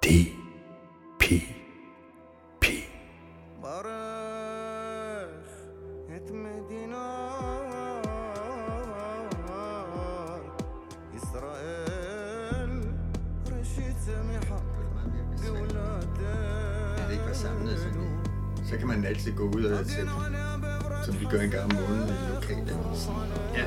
DPP. Så kan man altid gå ud og sætte, som vi gør en gang om måneden i lokalavisen. Ja.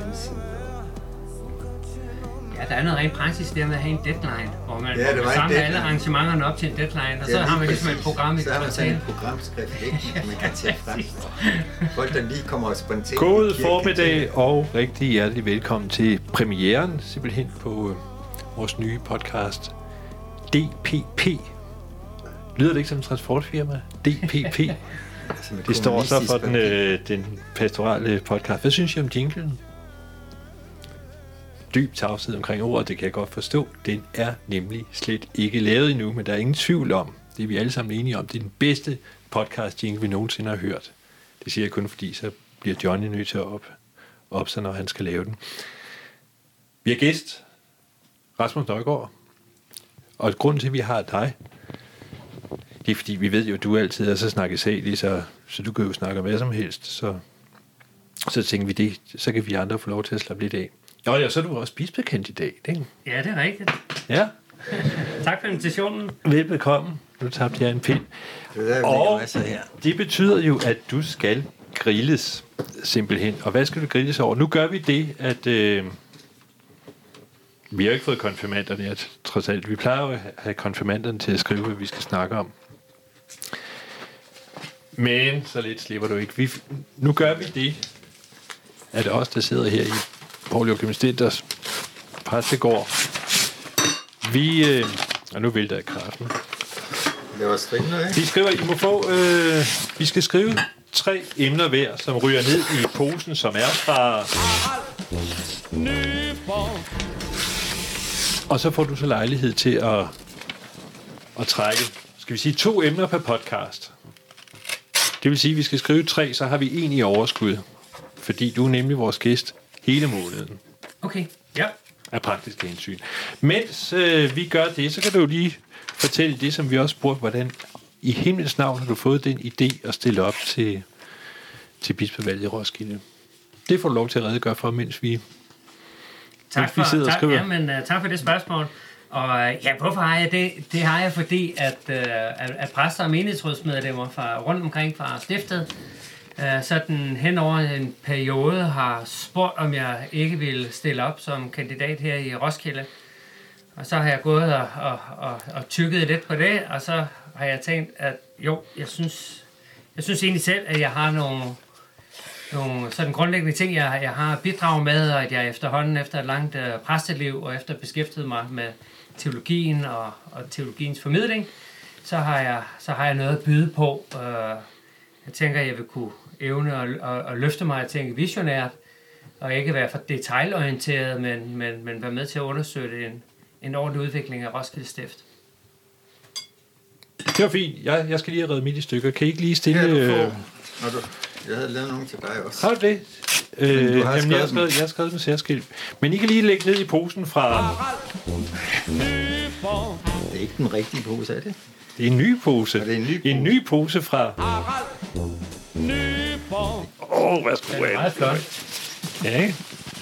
Ja, der er noget rent praksis der med at have en deadline, hvor man samler alle arrangementerne op til en deadline, og så har man ligesom et program i så har man sådan et programskrift, ikke? Man kan tage frem. Folk, der lige kommer spontant. God formiddag og rigtig hjertelig velkommen til premieren, simpelthen på vores nye podcast, DPP. Lyder det ikke som en transportfirma? DPP. Det står så for den pastorale podcast. Hvad synes I om jinglen? Dyb tavshed omkring ordet, det kan jeg godt forstå. Den er nemlig slet ikke lavet endnu, men der er ingen tvivl om, det er vi alle sammen enige om, det er den bedste podcast jingle, vi nogensinde har hørt. Det siger jeg kun fordi, så bliver Johnny nødt til at op sig, når han skal lave den. Vi har gæst, Rasmus Nøjgaard, og grunden til, at vi har dig, det er fordi, vi ved jo, at du altid er så snakkesaglig, så du kan jo snakke om hvad som helst, så tænker vi det, så kan vi andre få lov til at slappe lidt af. Ja, så er du også bispekandidat, ikke? Ja, det er rigtigt. Ja. Tak for invitationen. Velbekomme. Nu tabte jeg en pind. Og det betyder jo, at du skal grilles, simpelthen. Og hvad skal du grilles over? Nu gør vi det, at vi har ikke fået konfirmanderne, trods alt. Vi plejer jo at have konfirmanderne til at skrive, hvad vi skal snakke om. Men så lidt slipper du ikke. Nu gør vi det, at os, der sidder her i Poul Joachim Stenders præstegård, og nu vælter jeg kraften. Det var stringende, ikke? Vi skriver, I må få, vi skal skrive 3 emner hver, som ryger ned i posen, som er fra... Og så får du så lejlighed til at trække, skal vi sige, 2 emner per podcast. Det vil sige, at vi skal skrive 3, så har vi 1 i overskud. Fordi du er nemlig vores gæst hele måneden. Okay, ja. Af praktiske hensyn. Mens vi gør det, så kan du jo lige fortælle det, som vi også spurgte, hvordan i himlens navn har du fået den idé at stille op til bispevalget i Roskilde. Det får du lov til at redegøre for, mens vi sidder og skriver. Tak for det spørgsmål. Og ja, hvorfor har jeg det? Det har jeg, fordi at præster og menighedsrådsmedlemmer fra rundt omkring fra stiftet sådan hen over en periode har spurgt, om jeg ikke ville stille op som kandidat her i Roskilde. Og så har jeg gået og tykket lidt på det, og så har jeg tænkt, at jo, jeg synes egentlig selv, at jeg har nogle sådan grundlæggende ting, jeg har bidraget med, og at jeg efterhånden efter et langt præsteliv og efter beskæftiget mig med teologien og teologiens formidling, så har jeg noget at byde på. Jeg tænker, at jeg vil kunne evne at løfte mig og tænke visionært, og ikke være for detailorienteret, men være med til at understøtte en ordentlig udvikling af Roskilde Stift. Det var fint. Jeg skal lige have reddet midt i stykker. Kan I ikke lige stille... Jeg havde lavet nogen til dig også. Har du det? Jeg har skrevet den særskilt. Men I kan lige lægge ned i posen fra... Det er ikke den rigtige pose, er det? Det er en ny pose. Det er en ny pose. En ny pose fra... værsgo. Det er meget flot. Ja.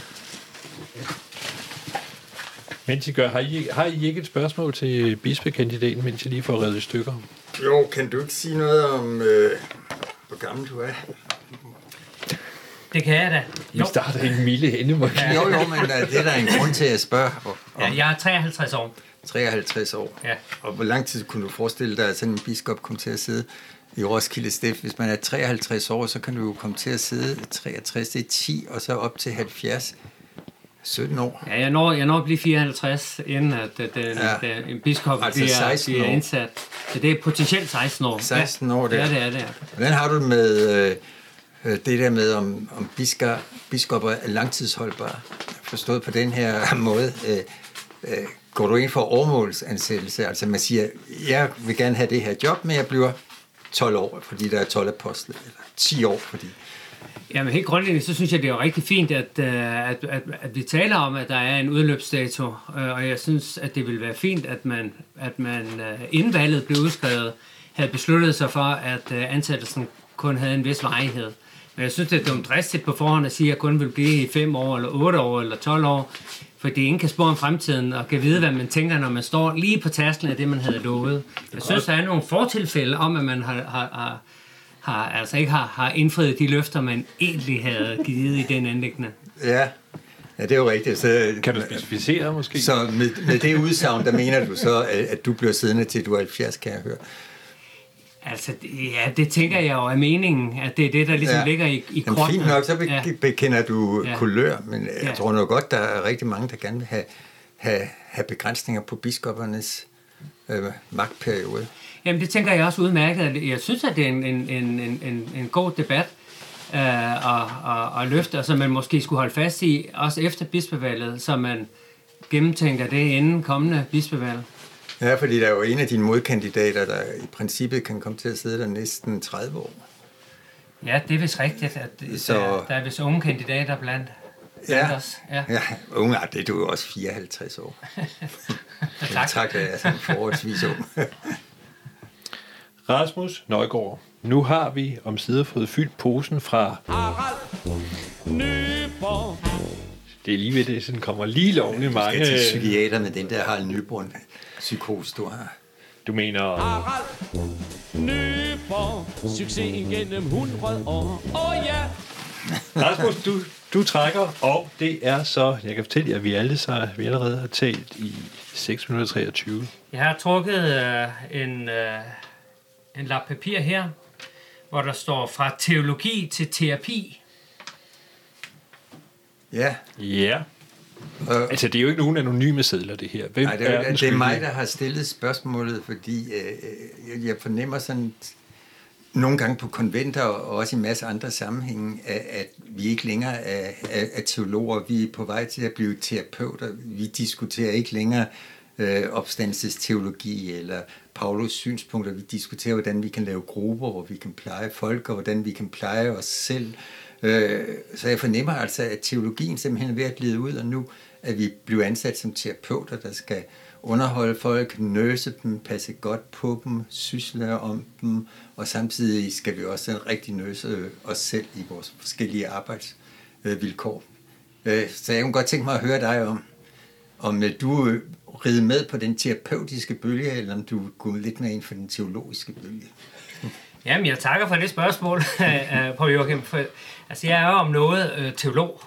Mens I gør, har I ikke et spørgsmål til bispekandidaten, mens I lige får reddet i stykker? Jo, kan du ikke sige noget om, hvor gammel du er? Det kan jeg da. Vi starter en milde ende. Ja. Jo, men det er der en grund til at spørge om. Ja, jeg er 53 år. 53 år. Ja. Og hvor lang tid kunne du forestille dig, at sådan en biskop kom til at sidde i Roskilde Stift? Hvis man er 53 år, så kan du jo komme til at sidde 63, det er 10, og så op til 70. 17 år. Ja, jeg når at blive 54, inden at en biskop altså bliver indsat. Så det er potentielt 16 år. 16 år, det er det. Hvordan har du det med det der med, om biskopper er langtidsholdbare? Forstået på den her måde. Går du ind for åremålsansættelse? Altså man siger, jeg vil gerne have det her job, men jeg bliver 12 år, fordi der er 12 apostle, eller 10 år, fordi Jamen helt grundlæggende, så synes jeg, det er rigtig fint, at vi taler om, at der er en udløbsdato, og jeg synes, at det ville være fint, at man inden valget blev udskrevet, havde besluttet sig for, at ansættelsen kun havde en vis varighed. Men jeg synes, det er dumt dristigt på forhånd at sige, at jeg kun vil blive i 5 år, eller 8 år, eller 12 år, fordi ingen kan spå om fremtiden, og kan vide, hvad man tænker, når man står lige på tærsklen af det, man havde lovet. Jeg synes, der er nogle fortilfælde om, at man ikke har indfriet de løfter, man egentlig havde givet i den anliggende. Ja, det er jo rigtigt. Så, kan du specificere måske? Så med det udsagn, der mener du så, at du bliver siddende til du er 70, kan jeg høre? Altså, ja, det tænker jeg jo er meningen, at det er det, der ligesom ligger i korten. Fint nok, så bekender du kulør, men jeg tror nok godt, der er rigtig mange, der gerne vil have begrænsninger på biskoppernes magtperiode. Jamen, det tænker jeg også udmærket. Jeg synes, at det er en god debat og løfter, som man måske skulle holde fast i, også efter bispevalget, så man gennemtænker det inden kommende bispevalg. Ja, fordi der er jo en af dine modkandidater, der i princippet kan komme til at sidde der næsten 30 år. Ja, det er vist rigtigt, at der er vist unge kandidater blandt os. Ja, unge, det er du jo også 54 år. Tak, jeg er sådan forholdsvis ung. Rasmus Nøjgaard, nu har vi omsider fået fyldt posen fra Nyborg. Det er lige ved det, sådan kommer lige lovende mange... Du skal til psykiater med den der Harald Nyborg psykose, du har. Du mener... Harald Nyborg, succes igennem 100 år. Ja! Rasmus, du trækker, og det er så... Jeg kan fortælle jer, at vi allerede har talt i 6 minutter 23. Jeg har trukket en lap papir her, hvor der står fra teologi til terapi. Ja. Ja. Altså, det er jo ikke nogen anonyme sedler, det her. Nej, det er mig, der har stillet spørgsmålet, fordi jeg fornemmer sådan nogle gange på konventer og også i en masse andre sammenhænge, at vi ikke længere er teologer. Vi er på vej til at blive terapeuter. Vi diskuterer ikke længere opstandelsesteologi eller Paulus synspunkter. Vi diskuterer, hvordan vi kan lave grupper, hvor vi kan pleje folk, og hvordan vi kan pleje os selv. Så jeg fornemmer altså, at teologien simpelthen er ved at glide ud, og nu at vi bliver ansat som terapeuter, der skal underholde folk, nøse dem, passe godt på dem, sysle om dem, og samtidig skal vi også rigtig nøse os selv i vores forskellige arbejdsvilkår. Så jeg kunne godt tænke mig at høre dig om du rider med på den terapeutiske bølge, eller om du går lidt mere ind for den teologiske bølge. Jamen, jeg takker for det spørgsmål, på Joachim. Altså, jeg er jo om noget teolog,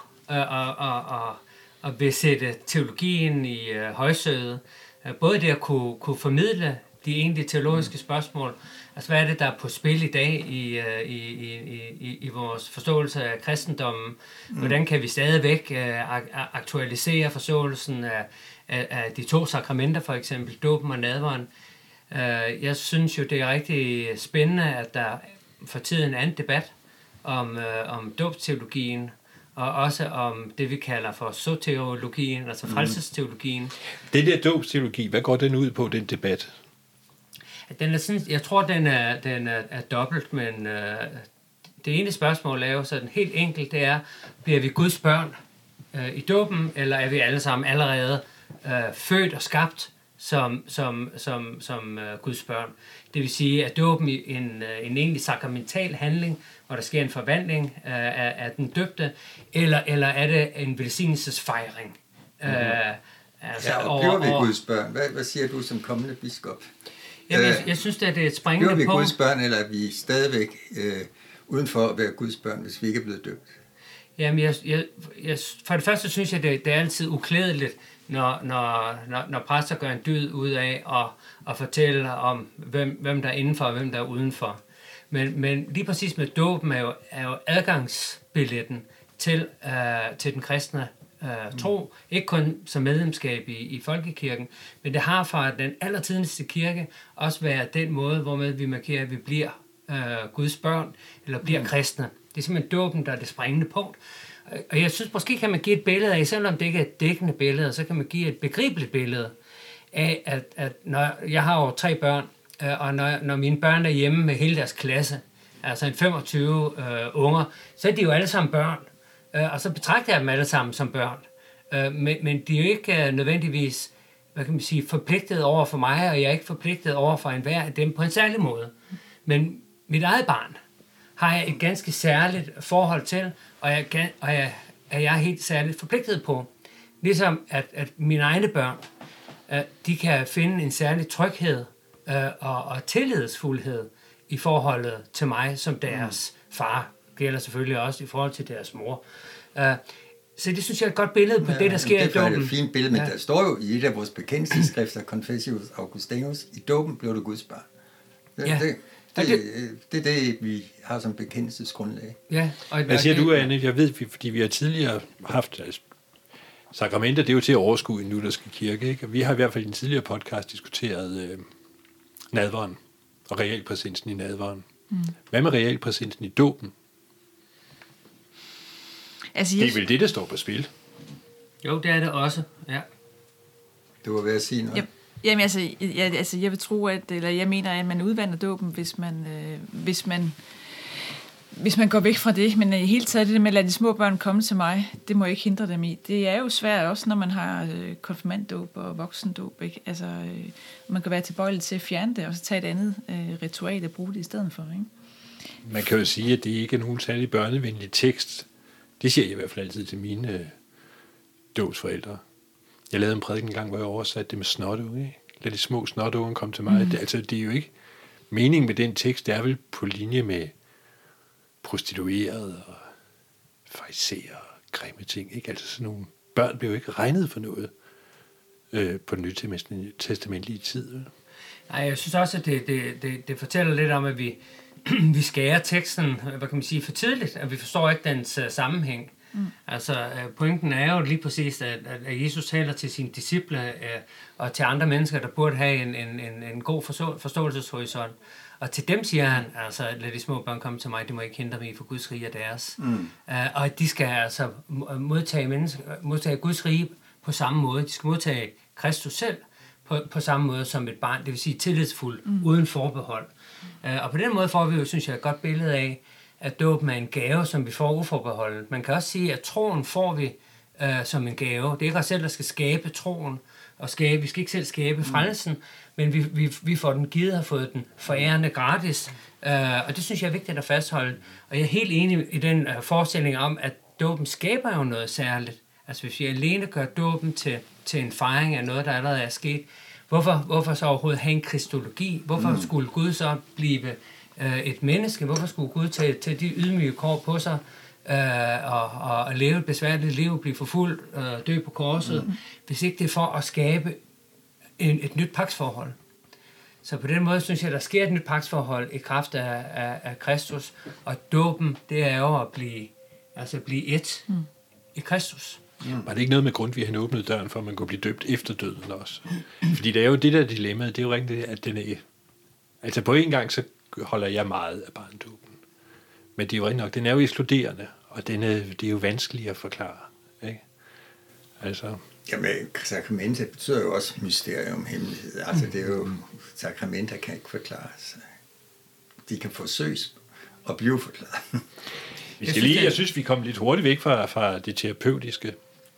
og vil sætte teologien i højsædet. Både det at kunne formidle de egentlige teologiske spørgsmål, altså hvad er det, der er på spil i dag i vores forståelse af kristendommen? Hvordan kan vi stadigvæk aktualisere forståelsen af de 2 sakramenter, for eksempel dåben og nadveren? Jeg synes jo, det er rigtig spændende, at der for tiden er en debat om dåbsteologien, og også om det, vi kalder for soteriologien, altså frelsesteologien. Det der dåbsteologi, hvad går den ud på, den debat? Den er sådan, jeg tror, den er dobbelt, men det ene spørgsmål er jo sådan helt enkelt, det er, bliver vi Guds børn i dåben, eller er vi alle sammen allerede født og skabt som Guds børn? Det vil sige, at dåben en egentlig sakramental handling, hvor der sker en forvandling af den døbte, eller er det en velsignelsesfejring? Og bliver vi Guds børn? Hvad siger du som kommende biskop? Jamen, jeg synes, at det er et springende punkt. Bliver vi Guds børn, eller er vi stadigvæk uden for at være Guds børn, hvis vi ikke er blevet døbt? Jamen, for det første synes jeg, det er altid uklædeligt, når præster gør en dyd ud af at fortælle om, hvem der er indenfor og hvem der er udenfor. Men lige præcis med dåben er jo adgangsbilletten til den kristne tro. Ikke kun som medlemskab i folkekirken, men det har fra den allertidligste kirke også været den måde, hvormed vi markerer, at vi bliver Guds børn, eller bliver kristne. Det er simpelthen dåben, der er det springende punkt. Og jeg synes, måske kan man give et billede af, selvom det ikke er et dækkende billede, så kan man give et begribeligt billede af, at når jeg har jo 3 børn, og når mine børn er hjemme med hele deres klasse, altså en 25 unger, så er de jo alle sammen børn. Og så betragter jeg dem alle sammen som børn. Men de er jo ikke nødvendigvis, hvad kan man sige, forpligtet over for mig, og jeg er ikke forpligtet over for enhver af dem på en særlig måde. Men mit eget barn har jeg et ganske særligt forhold til, og jeg er helt særligt forpligtet på. Ligesom at mine egne børn, de kan finde en særlig tryghed og tillidsfuldhed i forholdet til mig som deres far. Det gælder selvfølgelig også i forhold til deres mor. Så det synes jeg er et godt billede på det, der sker i dåben. Det er et fint billede, men der står jo i et af vores bekendelsesskrifter, Confessius Augustinus, i dåben blev du Guds barn. Det er det, vi har som bekendelsesgrundlag. Ja, hvad siger du, Anne? Jeg ved, fordi vi har tidligere haft sakramenter, det er jo til at overskue i den lutherske kirke, ikke? Vi har i hvert fald i den tidligere podcast diskuteret nadveren og realpræsensen i nadveren. Hvad med realpræsensen i dåben? Altså, det er vel det, der står på spil? Jo, det er det også, ja. Du var ved at sige noget. Ja. Jamen altså, jeg vil tro, jeg mener, at man udvander dåben, hvis man går væk fra det. Men i hele taget det med at lade de små børn komme til mig, det må jeg ikke hindre dem i. Det er jo svært også, når man har konfirmanddåb og voksendåb, ikke? Altså, man kan være tilbøjelig til at fjerne det, og så tage et andet ritual og bruge det i stedet for, ikke? Man kan jo sige, at det ikke er nogen særlig børnevenlig tekst. Det siger jeg i hvert fald altid til mine dåbsforældre. Jeg lavede en prædiken en gang, hvor jeg oversatte det med snotunger. Lad de små snotunger komme til mig. Det er jo ikke meningen med den tekst, det er vel på linje med prostituerede og farisæer og grimme ting. Ikke? Altså sådan nogle børn blev jo ikke regnet for noget på den nytestamentlige tid. Nej, jeg synes også, at det fortæller lidt om, at vi skærer teksten, hvad kan man sige, for tidligt, at vi forstår ikke dens sammenhæng. Altså, pointen er jo lige præcis, at Jesus taler til sine disciple og til andre mennesker, der burde have en god forståelseshorisont. Og til dem siger han, altså, lad de små børn komme til mig, de må ikke hindre mig for Guds rige og deres. Og at de skal altså modtage Guds rige på samme måde. De skal modtage Kristus selv på samme måde som et barn, det vil sige tillidsfuldt, uden forbehold. Og på den måde får vi jo, synes jeg, et godt billede af, at dåben er en gave, som vi får uforbeholdet. Man kan også sige, at troen får vi som en gave. Det er ikke os selv, der skal skabe troen, og vi skal ikke selv skabe frelsen, men vi får den givet, har fået den forærende gratis. Og det synes jeg er vigtigt at fastholde. Og jeg er helt enig i den forestilling om, at dåben skaber jo noget særligt. Altså hvis vi alene gør dåben til en fejring af noget, der allerede er sket, hvorfor så overhovedet have en kristologi? Hvorfor skulle Gud så blive et menneske? Hvorfor skulle Gud tage de ydmyge kår på sig og leve et besværligt liv, blive forfulgt, dø på korset, hvis ikke det er for at skabe et nyt pagtsforhold? Så på den måde synes jeg, der sker et nyt pagtsforhold i kraft af Kristus, og dåben, det er jo at blive et i Kristus. Var det ikke noget med Grundtvig, han åbnede døren for, at man kunne blive døbt efter døden også? Fordi det er jo det der dilemma, det er jo rigtigt, at den er... Altså på en gang, så holder jeg meget af barndåben. Men det er jo rigtigt nok, den er jo ekskluderende, og det er jo vanskeligt at forklare. Ikke? Altså... Jamen, sakramenter betyder jo også mysterium, hemmelighed. Altså det er jo... Sakramenter kan ikke forklares. De kan forsøges og blive forklaret. Jeg synes, vi kom lidt hurtigt væk fra det terapeutiske.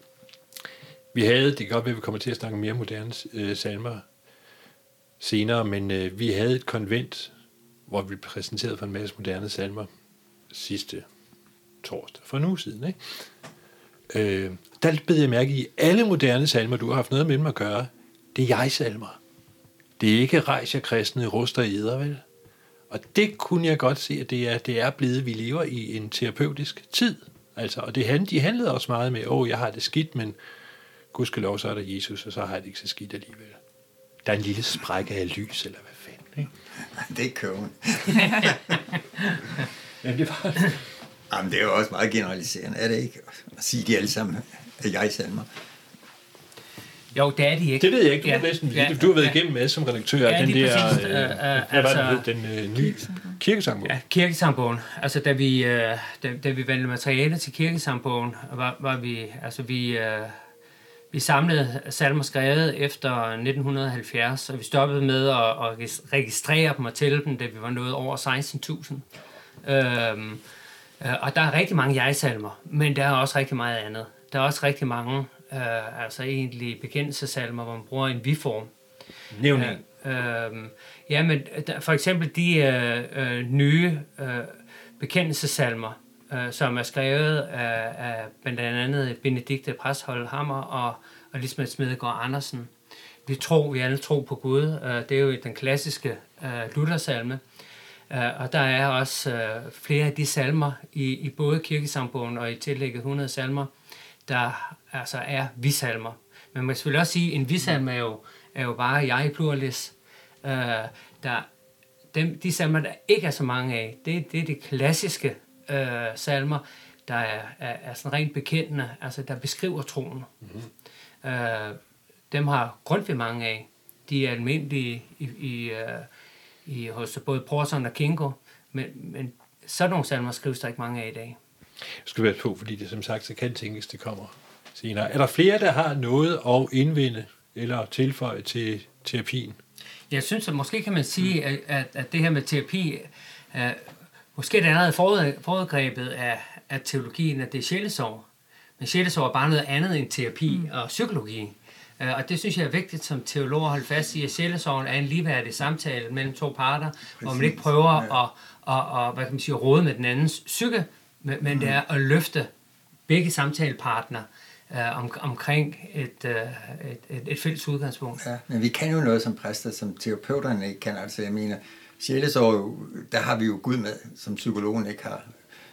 Det kan godt være, at vi kommer til at snakke mere moderne salmer senere, men vi havde et konvent, hvor vi præsenterede for en masse moderne salmer sidste torsdag, for en uge siden. Ikke? Der bed jeg mærke i, alle moderne salmer, du har haft noget med dem at gøre, det er jeg-salmer. Det er ikke rejs jer kristne, ruster eder, vel? Og det kunne jeg godt se, at det er blevet, vi lever i en terapeutisk tid. Altså, og de handlede også meget med, jeg har det skidt, men gudskelov, så er der Jesus, og så har jeg det ikke så skidt alligevel. Der er en lille sprække af lys, eller hvad fanden, ikke? Det er køben. Jamen, det var det. Jamen, det er jo også meget generaliserende, er det ikke? At sige, de alle sammen er jeg-salmer. Jo, det er de ikke. Det ved jeg ikke. Du har været igennem med som redaktør af den der den nye kirkesangbogen. Ja, kirkesangbogen. Altså, da vi valgte materiale til kirkesangbogen, vi samlede salmer skrevet efter 1970, og vi stoppede med at registrere dem og tælle dem, da vi var nået over 16.000. Og der er rigtig mange jeg-salmer, men der er også rigtig meget andet. Der er også rigtig mange egentlig bekendelsessalmer, hvor man bruger en vi-form. Nævn en. Men for eksempel de nye bekendelsessalmer, som er skrevet af blandt andet Benedikte Præstholm Hammer og Lisbeth Smedegaard Andersen. Vi alle tro på Gud. Det er jo den klassiske Luther-salme. Og der er også flere af de salmer i både kirkesangbogen og i tillægget 100 salmer, der altså er vi-salmer. Men man kan selvfølgelig også sige, at en vi-salme er jo bare jeg i pluralis. De salmer, der ikke er så mange af, det er de klassiske salmer, der er sådan rent bekendende, altså der beskriver troen. Mm-hmm. Dem har Grundtvig mange af. De er almindelige hos både Porson og Kinko, men sådan nogle salmer skrives der ikke mange af i dag. Jeg skal være på, fordi det som sagt, så kan tænkes, det kommer senere. Er der flere, der har noget at indvende eller tilføje til terapien? Jeg synes, at måske kan man sige, at det her med terapi, måske det allerede foregrebet af teologien, at det er sjælesorg. Men sjælesorg er bare noget andet end terapi og psykologi. Og det synes jeg er vigtigt som teolog at holde fast i, at sjælesorgen er en ligeværdig samtale mellem to parter, hvor man ikke prøver at hvad kan man sige, råde med den andens psyke, men det er at løfte begge samtalepartnere omkring et fælles udgangspunkt. Ja, men vi kan jo noget som præster, som terapeuterne ikke kan. Altså jeg mener, sjælesorg, der har vi jo Gud med, som psykologen ikke har.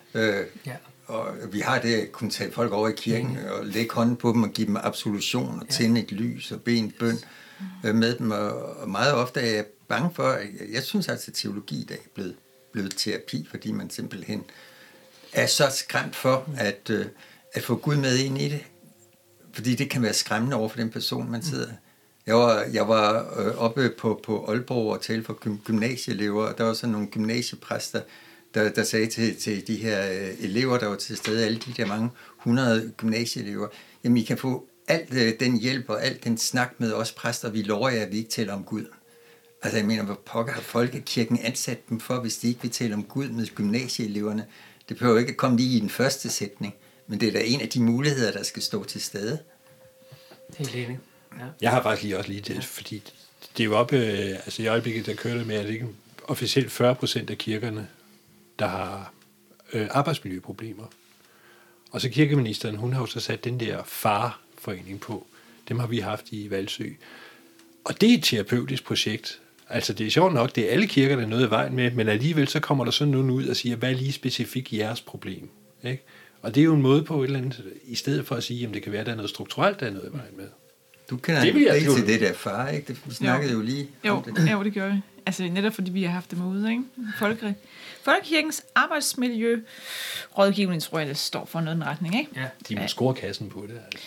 Og vi har det at kunne tage folk over i kirken og lægge hånden på dem og give dem absolution og tænde et lys og bede en bøn med dem. Og meget ofte er jeg bange for, jeg synes altså, at teologi i dag er blevet terapi, fordi man simpelthen er så skræmt for at få Gud med ind i det. Fordi det kan være skræmmende over for den person, man sidder. Jeg var oppe på Aalborg og talte for gymnasieelever, og der var sådan nogle gymnasiepræster, der sagde til de her elever, der var til stede, alle de der mange 100 gymnasieelever, jamen I kan få alt den hjælp og alt den snak med os præster, vi lover jer, at vi ikke taler om Gud. Altså jeg mener, hvor pokker har folkekirken ansat dem for, hvis de ikke vil tale om Gud med gymnasieeleverne? Det behøver ikke at komme lige i den første sætning, men det er da en af de muligheder, der skal stå til stede. Helt enig. Ja. Jeg har faktisk også lige det, fordi det er jo oppe, altså i øjeblikket, der kører det med, at det ikke officielt 40% af kirkerne, der har arbejdsmiljøproblemer. Og så kirkeministeren, hun har jo så sat den der farforening på. Dem har vi haft i Valsø. Og det er et terapeutisk projekt. Altså det er sjovt nok, det er alle kirker, der er noget i vejen med, men alligevel så kommer der sådan nogen ud og siger, hvad er lige specifikt jeres problem? Ikke? Og det er jo en måde på et eller andet, i stedet for at sige, at det kan være, at der er noget strukturelt, der er noget i vejen med. Du kender ikke til det der far, ikke? Det snakkede jo lige om det. Jo, det gjorde vi. Altså netop fordi vi har haft dem ude, ikke? Folkekirkens arbejdsmiljørådgivning, tror jeg, det står for noget i den retning, ikke? Ja, de må score kassen på det, altså.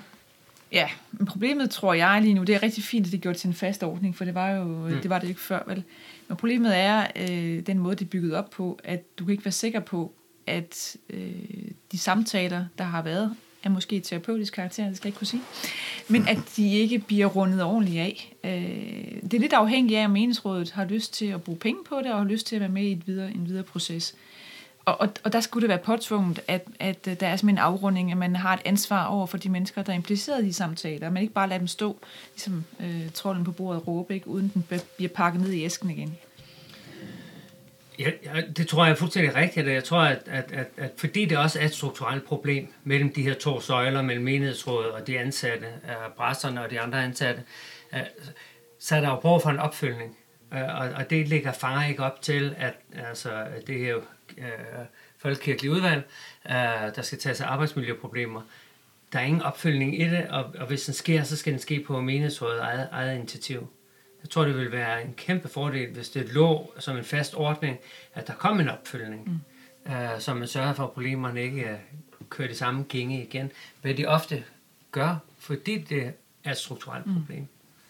Ja, men problemet, tror jeg lige nu, det er rigtig fint, at det gjorde det til en fast ordning, for det var jo det var det ikke før, vel? Men problemet er den måde, det er bygget op på, at du kan ikke være sikker på, at de samtaler, der har været, er måske terapeutisk karakter, det skal jeg ikke kunne sige, men at de ikke bliver rundet ordentligt af. Det er lidt afhængigt af, om menighedsrådet har lyst til at bruge penge på det, og har lyst til at være med i en videre proces. Og der skulle det være påtvunget, at der er simpelthen en afrunding, at man har et ansvar over for de mennesker, der er impliceret i de samtaler, at man ikke bare lader dem stå, ligesom trolden på bordet og råbe, ikke, uden den bliver pakket ned i æsken igen. Ja, det tror jeg er fuldstændig rigtigt. Jeg tror, at fordi det også er et strukturelt problem mellem de her to søjler, mellem menighedsrådet og de ansatte, præsterne og de andre ansatte, så er der jo brug for en opfølgning. Og det ligger far ikke op til, at altså, det er jo folkekirkelige udvalg, der skal tage sig arbejdsmiljøproblemer. Der er ingen opfølgning i det, og hvis den sker, så skal den ske på menighedsrådet eget initiativ. Jeg tror, det vil være en kæmpe fordel, hvis det lå som en fast ordning, at der kom en opfølgning, så man sørger for, at problemerne ikke kører det samme gænge igen. Hvad de ofte gør, fordi det er et strukturelt problem.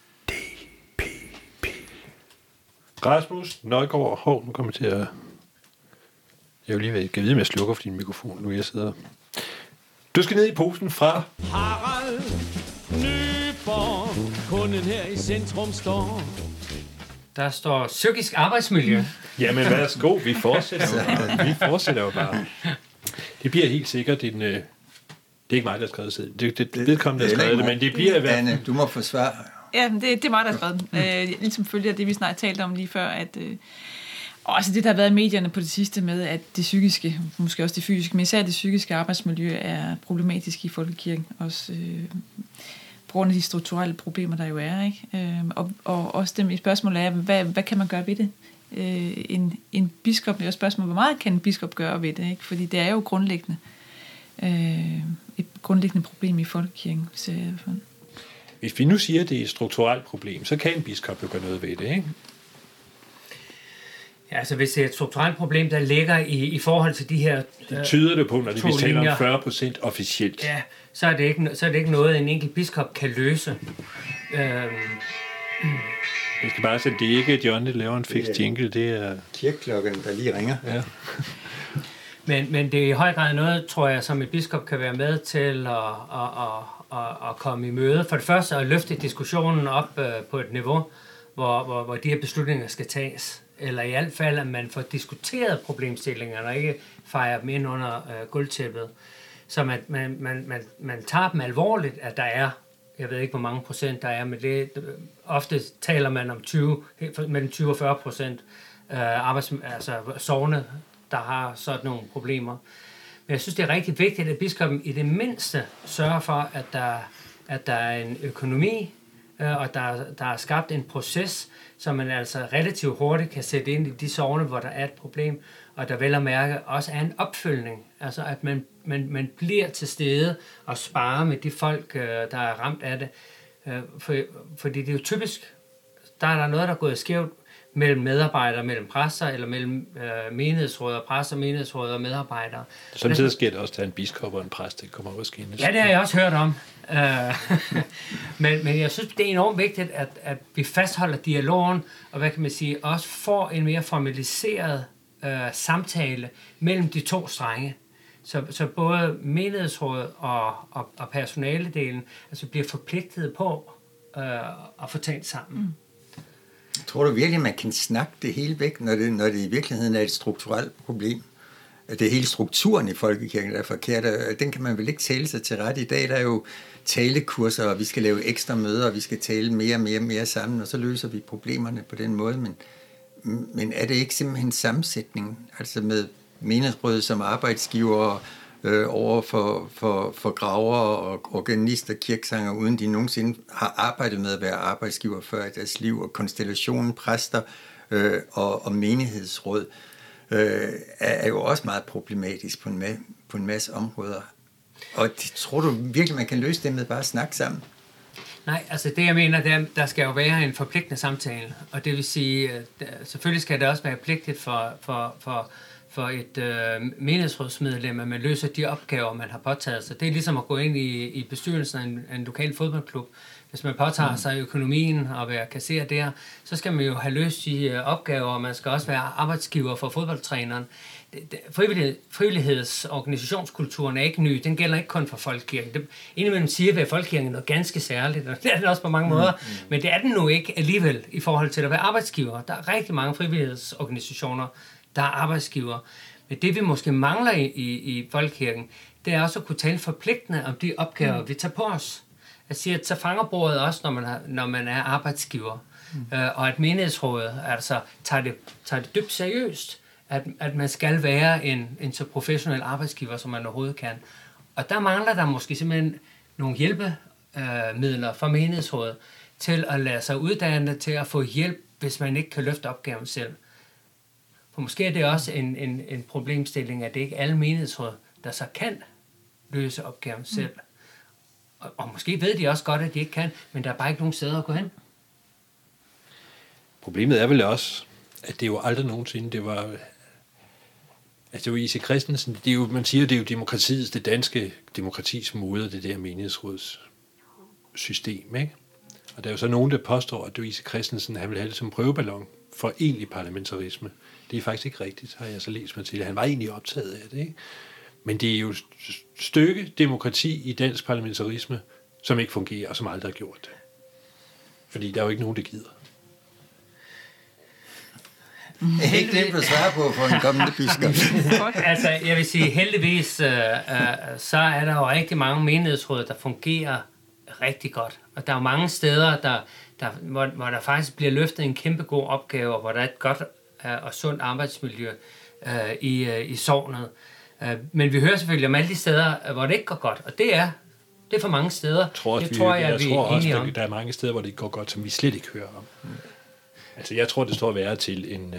DPP. Rasmus Nøjgaard, nu kommer til at... Jeg vil lige vide, om jeg slukker for din mikrofon, nu jeg sidder... Du skal ned i posen fra... Harald Nyborg, kunden her i centrum står. Der står psykisk arbejdsmiljø. Jamen værsgo, vi fortsætter jo bare. Det bliver helt sikkert en... Det er ikke mig, der har skrevet det. Det vedkommende, der har skrevet det, men det bliver i hvert fald... Anne, du må forsvare. Ja, det er mig, der har skrevet. Ligesom følger det, vi snart talte om lige før, at... også det, der har været i medierne på det sidste med, at det psykiske, måske også det fysiske, men især det psykiske arbejdsmiljø er problematisk i folkekirken. Også på grund af de strukturelle problemer, der jo er. Ikke? Og også det spørgsmål er, hvad kan man gøre ved det? En biskop, det er jo et spørgsmål, hvor meget kan en biskop gøre ved det? Ikke? Fordi det er jo grundlæggende et grundlæggende problem i folkekirken. Hvis vi nu siger, at det er et strukturelt problem, så kan en biskop jo gøre noget ved det, ikke? Ja, altså hvis det er et strukturelt problem, der ligger i forhold til de her... Det tyder det på, når vi taler om 40% officielt. Ja, så er det ikke noget, en enkelt biskop kan løse. Vi skal bare sige, at det er ikke John, der laver en fix jingle, det er... Kirkeklokken, der lige ringer. Ja. Men det er i høj grad noget, tror jeg, som et biskop kan være med til at komme i møde. For det første at løfte diskussionen op på et niveau, hvor de her beslutninger skal tages. Eller i hvert fald, at man får diskuteret problemstillingerne og ikke fejrer dem ind under gulvtæppet. Så man tager dem alvorligt, at der er, jeg ved ikke, hvor mange procent der er, men ofte taler man om mellem 20 og 40% altså sogne, der har sådan nogle problemer. Men jeg synes, det er rigtig vigtigt, at biskoppen i det mindste sørger for, at der er en økonomi, og der er skabt en proces, så man altså relativt hurtigt kan sætte ind i de sogne, hvor der er et problem, og der vel at mærke også er en opfølgning. Altså at man bliver til stede og sparer med de folk, der er ramt af det. Fordi det er jo typisk, der er noget, der er gået skævt mellem medarbejdere, mellem præster, eller mellem menighedsråd og præster, menighedsråd og medarbejdere. Samtidig sker det også, at en biskop og en præst det kommer også ind. Ja, det har jeg også hørt om. Men jeg synes, det er enormt vigtigt, at vi fastholder dialogen, og hvad kan man sige, også får en mere formaliseret samtale mellem de to strenge. Så både menighedsråd og personaledelen altså bliver forpligtet på at få talt sammen. Tror du virkelig, man kan snakke det hele væk, når det i virkeligheden er et strukturelt problem? Det er hele strukturen i folkekirken, der er forkert, og den kan man vel ikke tale sig til ret. I dag der er jo talekurser, og vi skal lave ekstra møder, og vi skal tale mere sammen, og så løser vi problemerne på den måde. Men er det ikke simpelthen sammensætningen, altså med menighedsrådet som arbejdsgiver over for gravere og organister, kirkesanger, uden de nogensinde har arbejdet med at være arbejdsgiver før i deres liv, og konstellationen, præster og menighedsråd er jo også meget problematisk på en masse områder. Og tror du virkelig, man kan løse det med bare at snakke sammen? Nej, altså det jeg mener, der skal jo være en forpligtende samtale, og det vil sige, selvfølgelig skal det også være pligtigt for et menighedsrådsmedlem, at man løser de opgaver, man har påtaget sig. Det er ligesom at gå ind i bestyrelsen af en lokal fodboldklub. Hvis man påtager sig økonomien og være kasserer der, så skal man jo have løst de opgaver, og man skal også være arbejdsgiver for fodboldtræneren. Frivillighedsorganisationskulturen er ikke ny. Den gælder ikke kun for folkekirken. Indimellem siger vi, at folkekirken er noget ganske særligt, og det er det også på mange måder. Men det er den nu ikke alligevel i forhold til at være arbejdsgiver. Der er rigtig mange frivillighedsorganisationer, der er arbejdsgiver. Men det vi måske mangler i folkekirken, det er også at kunne tale forpligtende om de opgaver, vi tager på os. Jeg siger, at så fanger bordet også, når man er arbejdsgiver. Og at menighedsrådet altså tager det dybt seriøst, at man skal være en så professionel arbejdsgiver, som man overhovedet kan. Og der mangler der måske simpelthen nogle hjælpemidler fra menighedsrådet til at lade sig uddanne, til at få hjælp, hvis man ikke kan løfte opgaven selv. For måske er det også en problemstilling, at det ikke er alle menighedsråd, der så kan løse opgaven selv. Og måske ved de også godt, at de ikke kan, men der er bare ikke nogen steder at gå hen. Problemet er vel også, at det jo aldrig nogensinde, det var I.C. Christensen, det er jo, man siger, det er jo det danske demokratis moder, det der menighedsrådssystem, ikke? Og der er jo så nogen, der påstår, at I.C. Christensen, han vil have det som prøveballon for egentlig parlamentarisme. Det er faktisk ikke rigtigt, har jeg så læst mig til. Han var egentlig optaget af det, ikke? Men det er jo et stykke demokrati i dansk parlamentarisme, som ikke fungerer, og som aldrig har gjort det. Fordi der er jo ikke nogen, der gider. Jeg har ikke glemt at svare på for en kommende biskop. Altså, jeg vil sige, heldigvis, så er der jo rigtig mange menighedsråd, der fungerer rigtig godt. Og der er jo mange steder, hvor der faktisk bliver løftet en kæmpe god opgave, og hvor der er et godt og sundt arbejdsmiljø i sognet. Men vi hører selvfølgelig om alle de steder, hvor det ikke går godt, og det er for mange steder. Jeg tror også, der er mange steder, hvor det ikke går godt, som vi slet ikke hører om. Altså, jeg tror, det står værre til en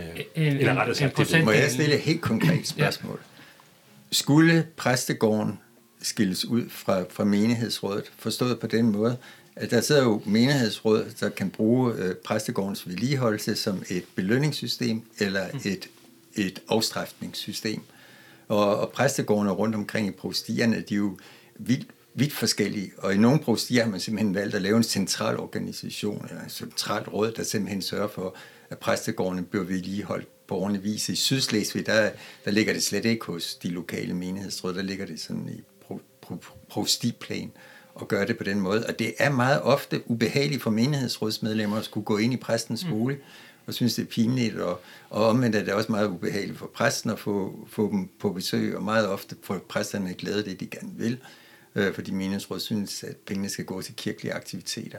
Må jeg stille et helt konkret spørgsmål? Skulle præstegården skilles ud fra menighedsrådet, forstået på den måde, at der sidder jo menighedsråd, der kan bruge præstegårdens vedligeholdelse som et belønningssystem eller et afstraffningssystem. Og præstegårdene rundt omkring i provstierne, de er jo vidt forskellige, og i nogle provstier har man simpelthen valgt at lave en central organisation, eller en centralt råd, der simpelthen sørger for, at præstegårdene bliver vedligeholdt på ordentlig vis. I Sydslesvig, der ligger det slet ikke hos de lokale menighedsråd, der ligger det sådan i provstiplan og gøre det på den måde. Og det er meget ofte ubehageligt for menighedsrådsmedlemmer at skulle gå ind i præstens bolig, og synes, det er pinligt, og omvendt er det også meget ubehageligt for præsten at få dem på besøg, og meget ofte får præsterne glæde det, de gerne vil, fordi menighedsråd synes, at pengene skal gå til kirkelige aktiviteter.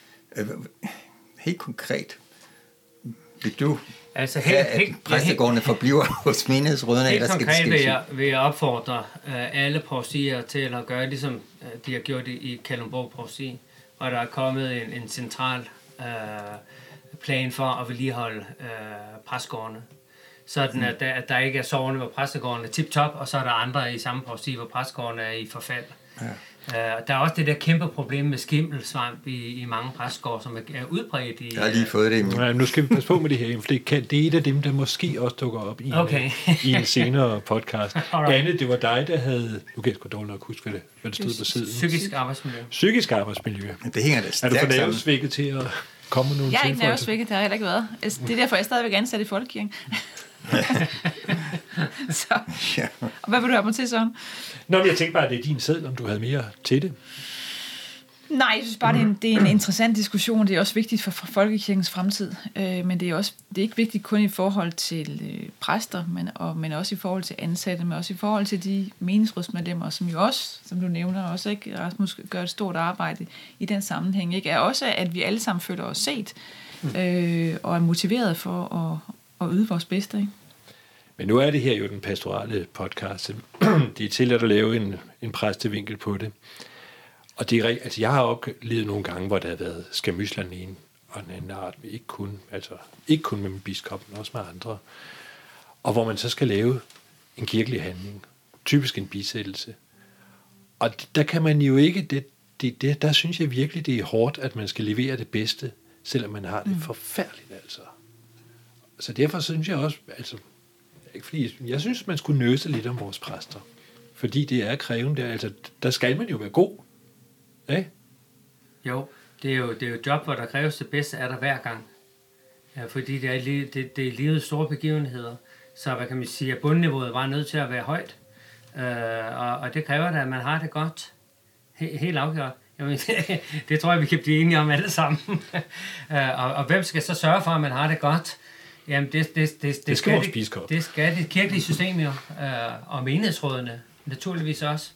Helt konkret, vil du at præstegårdene forbliver hos menighedsrådene, eller skal det ske? Vil jeg opfordre alle provstier til at gøre, ligesom de har gjort i Kalundborg provsti, og der er kommet en central plan for at vedligeholde præstegårdene. Sådan at der ikke er sovende, hvor præstegårdene er tip-top, og så er der andre i samme provsti, hvor præstegårdene er i forfald. Ja. Der er også det der kæmpe problem med skimmelsvamp i mange præstegårde, som er udbredt i... Jeg har lige fået det. Ja, nu skal vi passe på med det her, for det er et af dem, der måske også dukker op i en senere podcast. Anne, det var dig, der havde... Nu kan jeg sgu dårligt nok huske, hvad det stod på siden. Psykisk arbejdsmiljø. Psykisk arbejdsmiljø. Det hænger da stærkt. Er du for nervesvækket til at komme med nogle Jeg er ikke nervesvækket, det har jeg heller ikke været. Det er derfor, jeg stadigvæk er ansat i Folkekirken. Så. Og hvad vil du have mig til, Søren? Nå, men jeg tænkte bare, at det er din seddel, om du havde mere til det. Nej, jeg synes bare, det er en interessant diskussion. Det er også vigtigt for folkekirkens fremtid. Men det er ikke vigtigt kun i forhold til præster, men også i forhold til ansatte, men også i forhold til de menighedsrådsmedlemmer, som jo også, som du nævner, også ikke, Rasmus, gør et stort arbejde i den sammenhæng. Ikke? Er også, at vi alle sammen føler os set og er motiveret for at yde vores bedste. Ikke? Men nu er det her jo den pastorale podcast. Det er tilladt at lave en præstevinkel på det. Og det er altså jeg har oplevet nogle gange, hvor der har været skamysler den ene og den anden art. Ikke kun med min biskop, men også med andre. Og hvor man så skal lave en kirkelig handling. Typisk en bisættelse. Og der kan man jo ikke... Der synes jeg virkelig, det er hårdt, at man skal levere det bedste, selvom man har det forfærdeligt, altså. Så derfor synes jeg også... Altså, ikke fordi, jeg synes, man skulle nøse lidt om vores præster. Fordi det er krævende. Altså, der skal man jo være god. Ja? Jo, det er jo et job, hvor der kræves det bedste af dig hver gang. Ja, fordi det er livets store begivenheder. Så hvad kan man sige, at bundniveauet var nødt til at være højt. Og det kræver da, at man har det godt. Helt afgjort. Jamen, det tror jeg, vi kan blive enige om alle sammen. Og hvem skal så sørge for, at man har det godt? Jamen, det skal vores biskop. Det skal det kirkelige system jo, og menighedsrådene naturligvis også.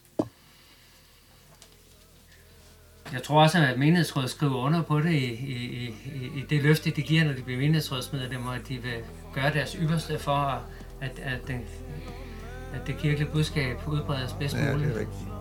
Jeg tror også, at menighedsrådet skriver under på det i det løfte, de giver, når de bliver menighedsrådsmedlemmer, at de vil gøre deres ypperste for, at det kirkelige budskab udbredes bedst muligt. Ja, det er rigtigt.